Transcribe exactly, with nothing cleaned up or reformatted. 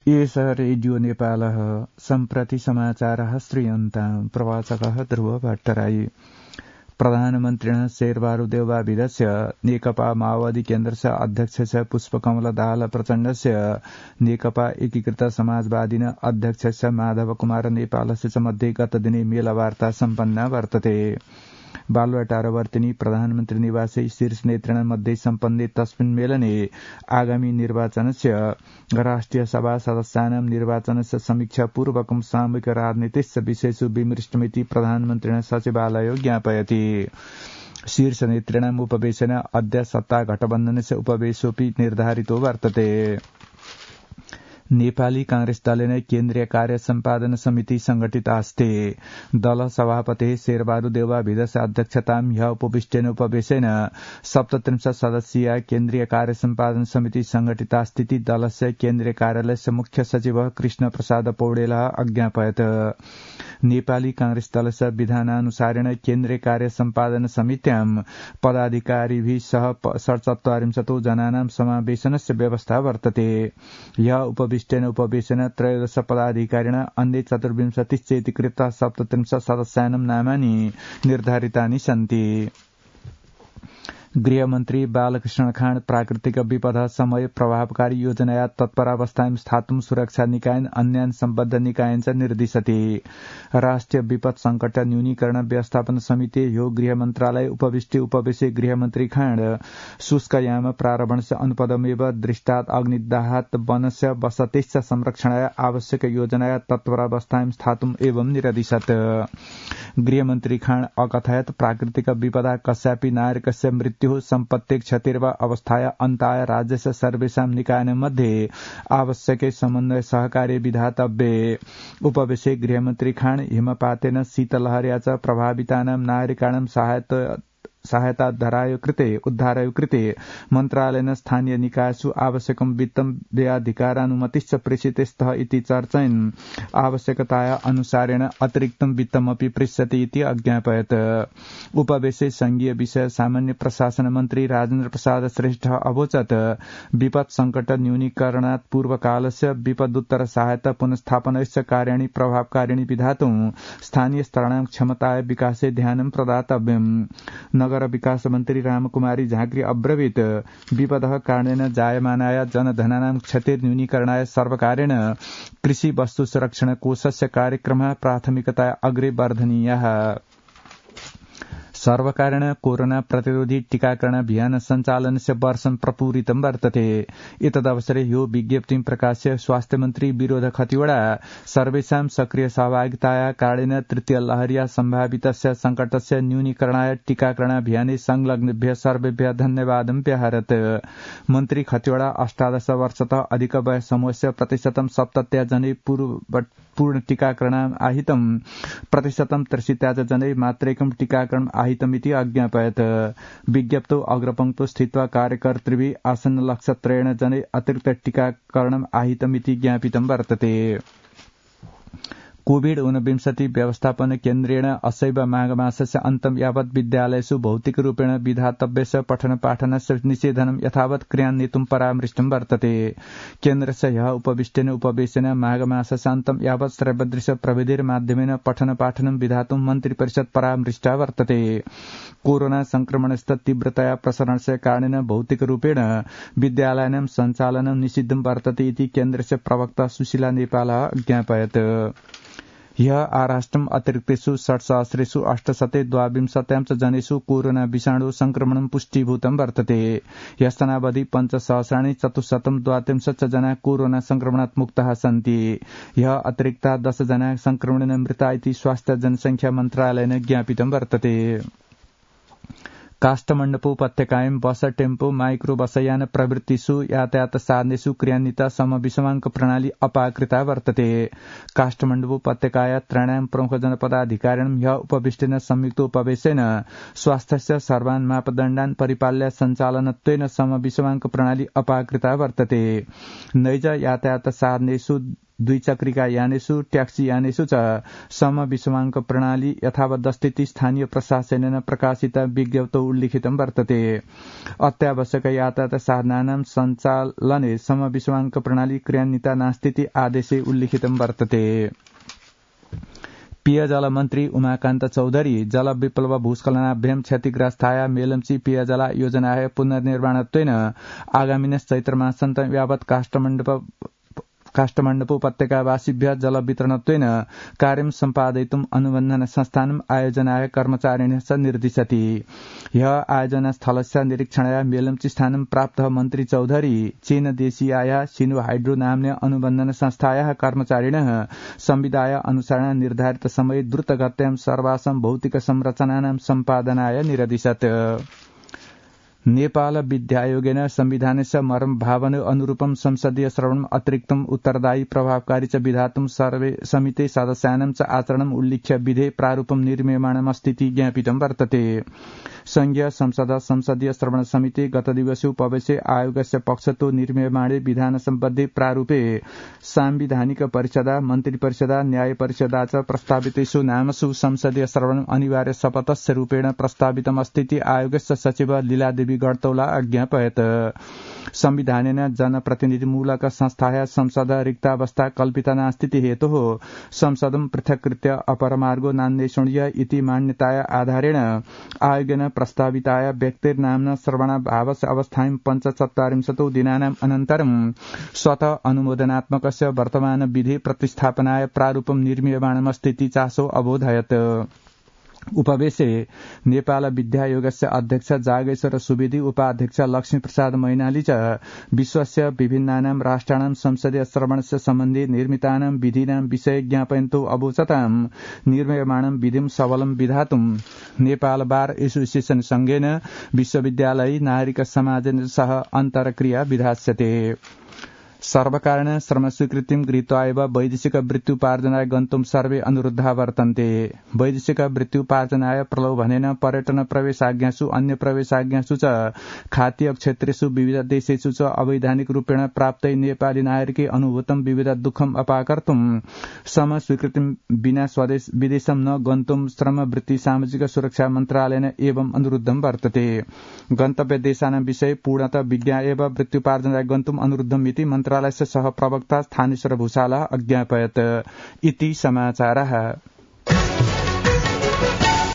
एष रेडियो नेपालः सम्प्रति समाचारः श्रूयन्ताम् प्रवाचकः ध्रुव भट्टराई। प्रधानमन्त्रिणः शेरबहादुरदेउवाविदस्य नेकपा माओवादी केन्द्रस्य अध्यक्षस्य पुष्पकमल दाहाल प्रचण्डस्य नेकपा एकीकृत समाजवादिन अध्यक्षस्य माधव कुमार नेपालस्य च मध्ये गतदिने मेलवार्ता सम्पन्ना वर्तते। बालुवाटारवर्तिनी प्रधानमन्त्री निवासे शीर्ष नेतृणामध्ये सम्पन्ने तस्मिन् मेलने आगामी निर्वाचनस्य राष्ट्रिय सभा सदस्यानां निर्वाचनस्य समीक्षापूर्वकं सामूहिक राजनीतिस्य विषयेषु विमृष्टमिति प्रधानमन्त्रिणः सचिवालयो ज्ञापयति। शीर्ष नेतृणाम् उपवेशने अद्य सत्ता गठबन्धनस्य उपवेशोऽपि निर्धारितो वर्तते। नेपाली कांग्रेस दलेन केन्द्रीय कार्य सम्पादन समिति संगठितास्ते। दल सभापति शेरबहादुरदेउवाविदस्य अध्यक्षतां ह्यः उपविष्टेन उपवेशेन सप्तत्रिंशत् सदस्यीय केन्द्रीय कार्य सम्पादन समिति संगठितास्तीति दलस्य केन्द्रीय कार्यालयस्य मुख्य सचिवः कृष्ण प्रसाद पौडेलः अज्ञापयत्। नेपाली कांग्रेस दलस्य विधानानुसारेण केन्द्रीय कार्य सम्पादन समित्यां पदाधिकारिभिः सह षट्चत्वारिंशतो जनानां समावेशनस्य व्यवस्था वर्तते। ह्यः उपविष्टेन उपवेशेन त्रयोदश पदाधिकारिण अन्ये चतुर्विंशतिश्चेति कृत्वा सप्तत्रिंशत् सदस्यानां नामानि निर्धारितानि सन्ति। गृहमन्त्री बालकृष्ण खाँड प्राकृतिक विपद समय प्रभावकारी योजनाया तत्परावस्थायां स्थातुं सुरक्षा निकायन अन्यान् सम्बद्ध निकायञ्च निर्दिशति। राष्ट्रिय विपद संकट न्यूनीकरण व्यवस्थापन समिति ह्यो गृह मन्त्रालय उपविष्टे उपवेशे गृहमन्त्री खाँड शुष्कयाम प्रारम्भस्य अनुपदमेव दृष्टात् अग्निदाहात् वनस्य वसतेश्च संरक्षणाय आवश्यक योजनाया तत्परावस्थायां स्थातुम् एवं निर्दिशत्। गृहमन्त्री खाँड अकथयत् प्राकृतिक विपदा कस्यापि नागरिकस्य मृत्यु सम्पत्ति क्षतिर्वा अवस्थाया अन्ताय राज्यस्य सर्वेषां निकायनां मध्ये आवश्यके समन्वय सहकार्य विधातव्ये। उपवेशे गृहमन्त्री खाँड हिमपातेन शीतलहर्या च प्रभावितानां नागरिकाणां सहायता सहायता धराय कृते उद्धाराय कृते मन्त्रालयेन स्थानीय निकायसु आवश्यकं वित्तं व्ययाधिकारानुमतिश्च प्रेषितस्तः इति चर्चयन् आवश्यकताया अनुसारेण अतिरिक्तं वित्तमपि प्रेष्यति इति अज्ञापयत्। उपवेशे संघीय विषय सामान्य प्रशासन मन्त्री राजेन्द्र प्रसाद श्रेष्ठ अवोचत् विपद संकट न्यूनीकरणात् पूर्वकालस्य विपदुत्तर सहायता पुनस्थापनस्य कार्याणि प्रभावकारिणी विधातुं स्थानीय स्तराणां क्षमताय विकासे ध्यानं प्रदातव्यम्। नगर विकास मन्त्री रामकुमारी झाँक्री अब्रवीत् विपदः कारणेन जायमानाय जनधनानां क्षतिर्न्यूनीकरणाय सर्वकारेण कृषि वस्तु संरक्षण कोषस्य कार्यक्रमः प्राथमिकतया अग्रे वर्धनीयः। सर्वकारेण कोरोना प्रतिरोधी टीकाकरण अभियान सञ्चालनस्य वर्षं प्रपूरितं वर्तते। एतदवसरे ह्यो विज्ञप्तिं प्रकाश्य स्वास्थ्य मन्त्री विनोद खतिवड़ा सर्वेषां सक्रिय सहभागिताया कारणेन तृतीय लहर्या सम्भावितस्य संकटस्य न्यूनीकरणाय टीकाकरण अभियाने संलग्नेभ्यः सर्वेभ्यः धन्यवादं व्यहरत्। मन्त्री खतिवड़ा अष्टादश वर्षतः अधिक वय समूहस्य प्रतिशतं सप्तत्या जनै पूर्ण टीकाकरणम् आहितं प्रतिशतं त्रिशीत्या च जनै मात्रैकं टीकाकरणम् आहितमिति अज्ञापयत्। विज्ञप्तौ अग्रपङ्क्तौ स्थित्वा कार्यकर्तृभिः आसन्न लक्षत्रयेण जनै अतिरिक्त टीकाकरणम् आहितमिति ज्ञापितं वर्तते। कोविड ऊनविंशति व्यवस्थापन केन्द्रेण असैव माघमासस्य अन्तं यावत् विद्यालयेषु भौतिकरूपेण विधातव्यस्य पठन पाठनस्य निषेधनं यथावत् क्रियान्वितुं परामृष्टं वर्तते। केन्द्रस्य ह्यः उपविष्टेन उपवेशेन माघमासस्य अन्तं यावत् श्रव्यदृश्य प्रविधिर्माध्यमेन पठन पाठनं विधातुं मन्त्रिपरिषत् परामृष्टा वर्तते। कोरोना संक्रमणस्य तीव्रतया प्रसरणस्य कारणेन भौतिकरूपेण विद्यालयानां सञ्चालनं निषिद्धं वर्तते इति केन्द्रस्य प्रवक्ता सुशीला नेपालः ज्ञापयत्। ह्यः आराष्ट्रम् अतिरिक्तेषु षट्सहस्रेषु अष्टशते द्वाविंशत्यां च जनेषु कोरोना विषाणु संक्रमणं पुष्टीभूतं वर्तते। ह्यस्तनावधि पञ्चसहस्राणि चतुश्शतं द्वात्रिंशत् च जना कोरोना संक्रमणात् मुक्ताः सन्ति। ह्यः अतिरिक्ता दश जना संक्रमणेन मृता इति स्वास्थ्य जनसंख्या मन्त्रालयेन ज्ञापितं वर्तते। काष्ठमण्डप उपत्यकायां बस टेम्पो माइक्रो बसयान प्रवृत्तिषु यातायात साधनेषु क्रियान्विता समविषमाङ्क प्रणाली अपाकृता वर्तते। काष्ठमण्डप उपत्यकाया त्रयाणां प्रमुख जनपदाधिकारिणां ह्यः उपविष्टेन संयुक्त उपवेशेन स्वास्थ्यस्य सर्वान् मापदण्डान् परिपाल्य सञ्चालनत्वेन समविषमाङ्क प्रणाली अपाकृता वर्तते। नैज यातायात साधनेषु द्विचक्रिका यानेषु ट्याक्सी यानेषु च समविषमाङ्क प्रणाली यथावदस्थिति स्थानीय प्रशासनेन प्रकाशित विज्ञप्तौ उल्लिखितं वर्तते। अत्यावश्यक यातायात साधनानां सञ्चालने समविषमाङ्क प्रणाली क्रियान्विता नास्तीति आदेशे उल्लिखितं वर्तते। पेयजल मन्त्री उमाकान्त चौधरी जल विप्लव भूस्खलनाभ्यां क्षतिग्रस्ताया मेलम्ची पेयजल योजनाय पुनर्निर्माणत्वेन आगामिनः चैत्रमासान्त यावत् काष्ठमण्डप काष्ठमण्डप उपत्यकावासिभ्य जल वितरणत्वेन कार्यं सम्पादयितुम् अनुबन्धन संस्थानम् आयोजनाय कर्मचारिणः च निर्दिशति। ह्यः आयोजनस्थलस्य निरीक्षणाय मेलम्ची स्थानं प्राप्तः मन्त्री चौधरी चीनदेशीयाः सिनो हाइड्रो नाम्ने अनुबन्धन संस्थायाः कर्मचारिणः संविधाय अनुसारेण निर्धारित समये द्रुतगत्यां सर्वासां भौतिक संरचनानां सम्पादनाय निरदिशत्। नेपाल विद्यायोगेन संविधानस्य मर्म भावन अनुरूपं संसदीय श्रवणम् अतिरिक्तम् उत्तरदायी प्रभावकारी च विधातुं सर्वे समिते सदस्यानां च आचरणम् उल्लिख्य विधे प्रारूपं निर्मीयमाणमस्तीति ज्ञापितं वर्तते। संघीय संसद संसदीय श्रवण समिति गत दिवसे उपवेशे आयोगस्य पक्षतो निर्मीयमाणे विधान सम्बद्धे प्रारूपे सांविधानिक परिषदा मन्त्री परिषदा न्याय परिषदा च प्रस्तावितेषु नामसु संसदीय श्रवणम् अनिवार्य शपथस्य रूपेण प्रस्तावितमस्तीति आयोगस्य सचिव लीलादेवी गढतौला अज्ञापयत्। संविधानेन जनप्रतिनिधिमूलक संस्थाया संसद रिक्तावस्था कल्पिता नास्तीति हेतुः संसदं पृथक्कृत्य अपरमार्गो नान्वेषणीय इति मान्यताया आधारेण आयोगेन प्रस्ताविताय व्यक्तिर्नाम्ना श्रवणाभावस्य अवस्थायां पञ्चचत्वारिंशतो दिनानाम् अनन्तरं स्वतः अनुमोदनात्मकस्य वर्तमान विधि प्रतिस्थापनाय प्रारूपं निर्मीयमाणमस्तीति चासो अबोधयत्। उपवेशे नेपाल विद्यायोगस्य अध्यक्ष जागेश्वर सुवेदी उपाध्यक्ष लक्ष्मी प्रसाद मैनाली च विश्वस्य विभिन्नानां राष्ट्राणां संसदीय श्रवणस्य सम्बन्धी निर्मितानां विधीनां विषये ज्ञापयन्तौ अवोचतां निर्मीयमाणं विधिं सबलं विधातुं नेपाल बार एसोसिएशन संघेन विश्वविद्यालय नागरिक समाजेन सह अन्तरक्रिया विधास्यते। सर्वकारेण श्रमस्वीकृतिं गृहीत्वा एव वैदेशिक वृत्त्युपार्जनाय गन्तुं सर्वे अनुरुद्धा वर्तन्ते। वैदेशिक वृत्त्युपार्जनाय प्रलोभनेन पर्यटन प्रवेशाज्ञासु अन्य प्रवेशाज्ञासु च खातीय क्षेत्रेषु विविध देशेषु च अवैधानिक रूपेण प्राप्तै नेपाली नागरिके अनुभूतं विविध दुःखम् अपाकर्तुं समस्वीकृतिं विना स्वदेश विदेशं न गन्तुं श्रम वृत्ति सामाजिक सुरक्षा मन्त्रालयेन एवं अनुरुद्धं वर्तते। गन्तव्य देशानां विषये पूर्णतः विज्ञा एव वृत्त्युपार्जनाय गन्तुम् अनुरुद्धम् इति मन्त्रालयस्य सह प्रवक्ता स्थानेश्वर भूषालः अज्ञापयत्। इति समाचारः।